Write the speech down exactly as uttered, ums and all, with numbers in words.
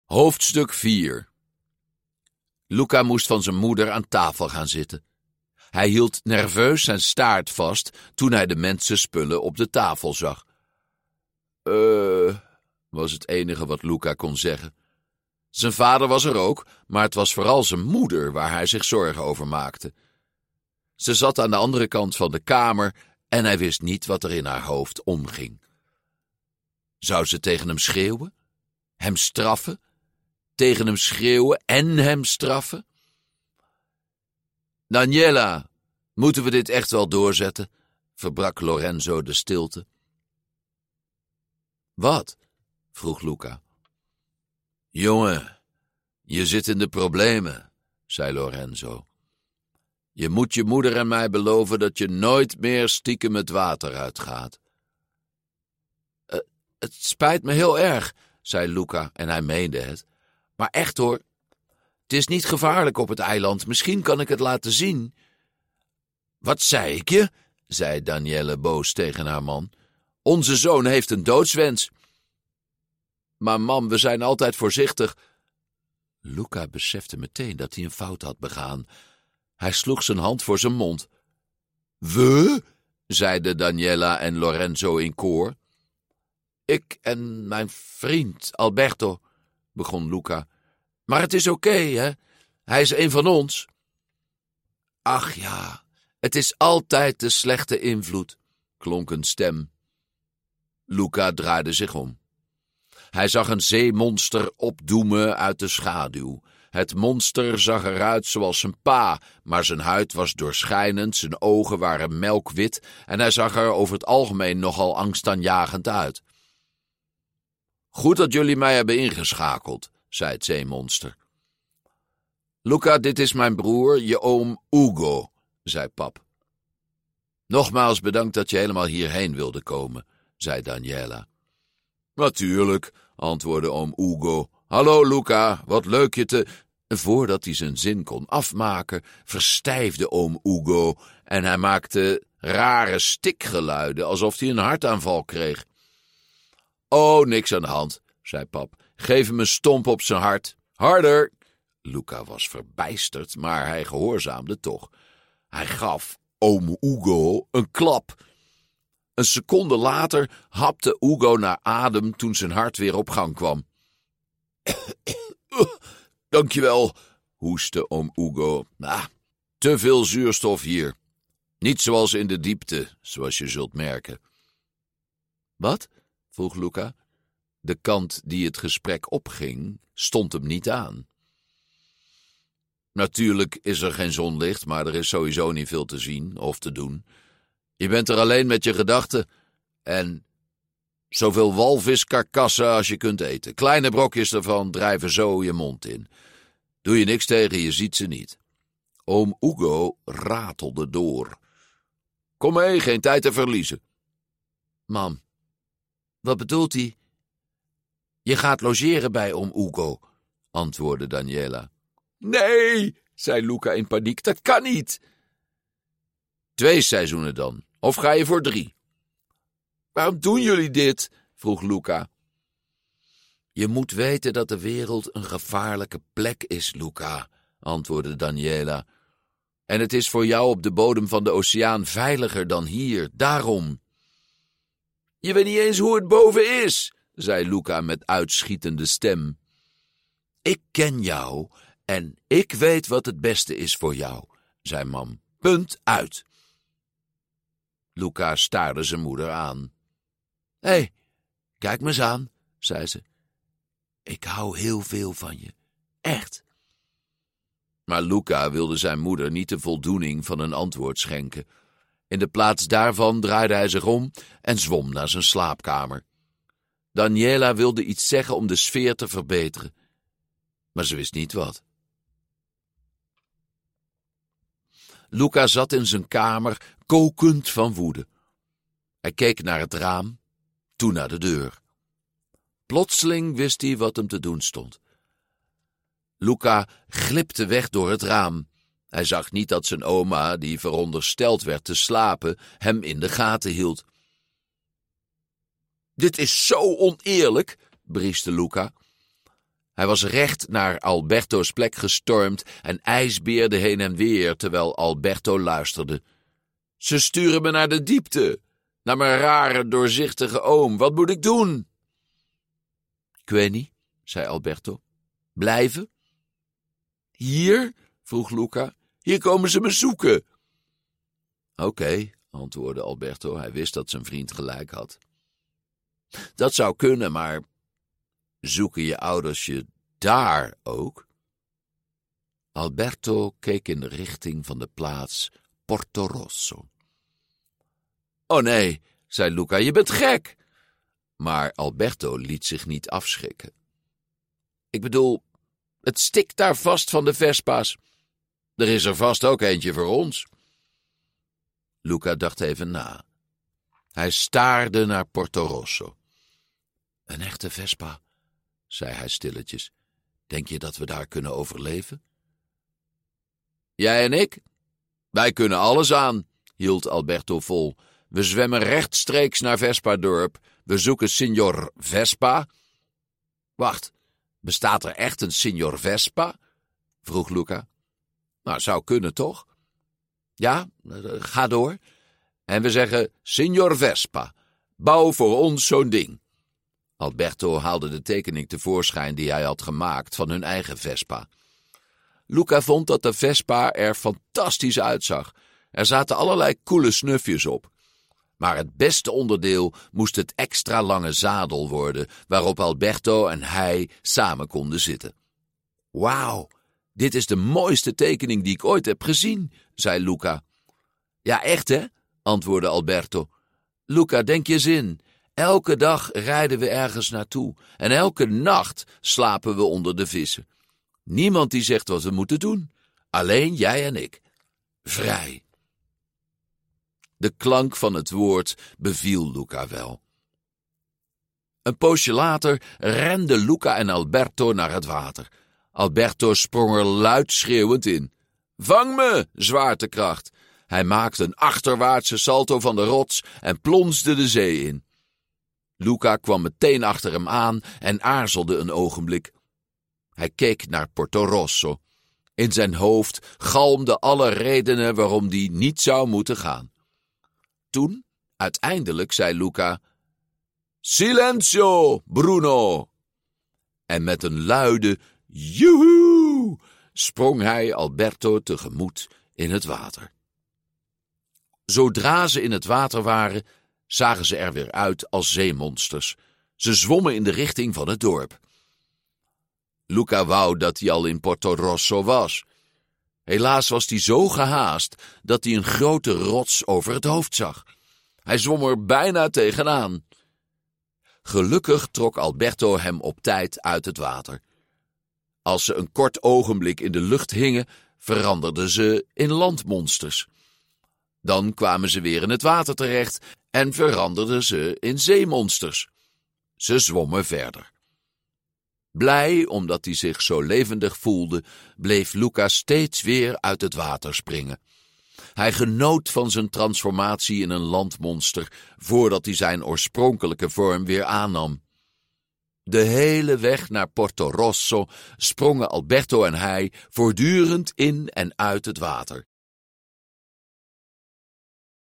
Hoofdstuk vier. Luca moest van zijn moeder aan tafel gaan zitten. Hij hield nerveus zijn staart vast toen hij de mensenspullen op de tafel zag. Eh, was het enige wat Luca kon zeggen. Zijn vader was er ook, maar het was vooral zijn moeder waar hij zich zorgen over maakte. Ze zat aan de andere kant van de kamer en hij wist niet wat er in haar hoofd omging. Zou ze tegen hem schreeuwen? Hem straffen? Tegen hem schreeuwen en hem straffen? Daniela, moeten we dit echt wel doorzetten? Verbrak Lorenzo de stilte. Wat? Vroeg Luca. Jongen, je zit in de problemen, zei Lorenzo. Je moet je moeder en mij beloven dat je nooit meer stiekem het water uitgaat. Uh, het spijt me heel erg, zei Luca en hij meende het. Maar echt hoor, het is niet gevaarlijk op het eiland. Misschien kan ik het laten zien. Wat zei ik je? Zei Daniele boos tegen haar man. Onze zoon heeft een doodswens. Maar mam, we zijn altijd voorzichtig. Luca besefte meteen dat hij een fout had begaan. Hij sloeg zijn hand voor zijn mond. We? Zeiden Daniela en Lorenzo in koor. Ik en mijn vriend Alberto, begon Luca. Maar het is oké, okay, hè? Hij is een van ons. Ach ja, het is altijd de slechte invloed, klonk een stem. Luca draaide zich om. Hij zag een zeemonster opdoemen uit de schaduw. Het monster zag eruit zoals zijn pa, maar zijn huid was doorschijnend, zijn ogen waren melkwit en hij zag er over het algemeen nogal angstaanjagend uit. Goed dat jullie mij hebben ingeschakeld, zei het zeemonster. Luca, dit is mijn broer, je oom Ugo, zei pap. Nogmaals bedankt dat je helemaal hierheen wilde komen, zei Daniela. Natuurlijk, antwoordde oom Ugo. Hallo Luca, wat leuk je te... Voordat hij zijn zin kon afmaken, verstijfde oom Ugo en hij maakte rare stikgeluiden, alsof hij een hartaanval kreeg. Oh, niks aan de hand, zei pap. Geef hem een stomp op zijn hart. Harder! Luca was verbijsterd, maar hij gehoorzaamde toch. Hij gaf oom Ugo een klap. Een seconde later hapte Ugo naar adem toen zijn hart weer op gang kwam. Dankjewel, hoestte oom Ugo. Ah, te veel zuurstof hier. Niet zoals in de diepte, zoals je zult merken. Wat? Vroeg Luca. De kant die het gesprek opging, stond hem niet aan. Natuurlijk is er geen zonlicht, maar er is sowieso niet veel te zien of te doen. Je bent er alleen met je gedachten en zoveel walviskarkassen als je kunt eten. Kleine brokjes ervan drijven zo je mond in. Doe je niks tegen, je ziet ze niet. Oom Ugo ratelde door. Kom mee, geen tijd te verliezen. Mam, wat bedoelt hij? Je gaat logeren bij oom Ugo, antwoordde Daniela. Nee, zei Luca in paniek, dat kan niet. Twee seizoenen dan, of ga je voor drie? Waarom doen jullie dit? Vroeg Luca. Je moet weten dat de wereld een gevaarlijke plek is, Luca, antwoordde Daniela. En het is voor jou op de bodem van de oceaan veiliger dan hier, daarom. Je weet niet eens hoe het boven is, zei Luca met uitschietende stem. Ik ken jou en ik weet wat het beste is voor jou, zei mam. Punt uit. Luca staarde zijn moeder aan. Hé, hey, kijk me eens aan, zei ze. Ik hou heel veel van je, echt. Maar Luca wilde zijn moeder niet de voldoening van een antwoord schenken. In de plaats daarvan draaide hij zich om en zwom naar zijn slaapkamer. Daniela wilde iets zeggen om de sfeer te verbeteren, maar ze wist niet wat. Luca zat in zijn kamer, kokend van woede. Hij keek naar het raam, toen naar de deur. Plotseling wist hij wat hem te doen stond. Luca glipte weg door het raam. Hij zag niet dat zijn oma, die verondersteld werd te slapen, hem in de gaten hield. Dit is zo oneerlijk, brieste Luca. Hij was recht naar Alberto's plek gestormd en ijsbeerde heen en weer, terwijl Alberto luisterde. Ze sturen me naar de diepte, naar mijn rare, doorzichtige oom. Wat moet ik doen? Ik weet niet, zei Alberto. Blijven? Hier? Vroeg Luca. Hier komen ze me zoeken. Oké, okay, antwoordde Alberto. Hij wist dat zijn vriend gelijk had. Dat zou kunnen, maar zoeken je ouders je daar ook? Alberto keek in de richting van de plaats Porto Rosso. Oh nee, zei Luca, je bent gek. Maar Alberto liet zich niet afschrikken. Ik bedoel, het stikt daar vast van de Vespa's. Er is er vast ook eentje voor ons. Luca dacht even na. Hij staarde naar Porto Rosso. Een echte Vespa, zei hij stilletjes. Denk je dat we daar kunnen overleven? Jij en ik? Wij kunnen alles aan, hield Alberto vol. We zwemmen rechtstreeks naar Vespa-dorp. We zoeken Signor Vespa. Wacht, bestaat er echt een Signor Vespa? Vroeg Luca. Nou, zou kunnen toch? Ja, ga door. En we zeggen, Signor Vespa, bouw voor ons zo'n ding. Alberto haalde de tekening tevoorschijn die hij had gemaakt van hun eigen Vespa. Luca vond dat de Vespa er fantastisch uitzag. Er zaten allerlei coole snufjes op. Maar het beste onderdeel moest het extra lange zadel worden, waarop Alberto en hij samen konden zitten. Wauw, dit is de mooiste tekening die ik ooit heb gezien, zei Luca. Ja, echt hè, antwoordde Alberto. Luca, denk je eens in. Elke dag rijden we ergens naartoe en elke nacht slapen we onder de vissen. Niemand die zegt wat we moeten doen. Alleen jij en ik. Vrij. De klank van het woord beviel Luca wel. Een poosje later renden Luca en Alberto naar het water. Alberto sprong er luid schreeuwend in. Vang me, zwaartekracht! Hij maakte een achterwaartse salto van de rots en plonsde de zee in. Luca kwam meteen achter hem aan en aarzelde een ogenblik. Hij keek naar Porto Rosso. In zijn hoofd galmden alle redenen waarom die niet zou moeten gaan. Toen, uiteindelijk, zei Luca, Silenzio, Bruno! En met een luide joehoe sprong hij Alberto tegemoet in het water. Zodra ze in het water waren, zagen ze er weer uit als zeemonsters. Ze zwommen in de richting van het dorp. Luca wou dat hij al in Porto Rosso was. Helaas was hij zo gehaast dat hij een grote rots over het hoofd zag. Hij zwom er bijna tegenaan. Gelukkig trok Alberto hem op tijd uit het water. Als ze een kort ogenblik in de lucht hingen, veranderden ze in landmonsters. Dan kwamen ze weer in het water terecht en veranderden ze in zeemonsters. Ze zwommen verder. Blij omdat hij zich zo levendig voelde, bleef Luca steeds weer uit het water springen. Hij genoot van zijn transformatie in een landmonster, voordat hij zijn oorspronkelijke vorm weer aannam. De hele weg naar Porto Rosso sprongen Alberto en hij voortdurend in en uit het water.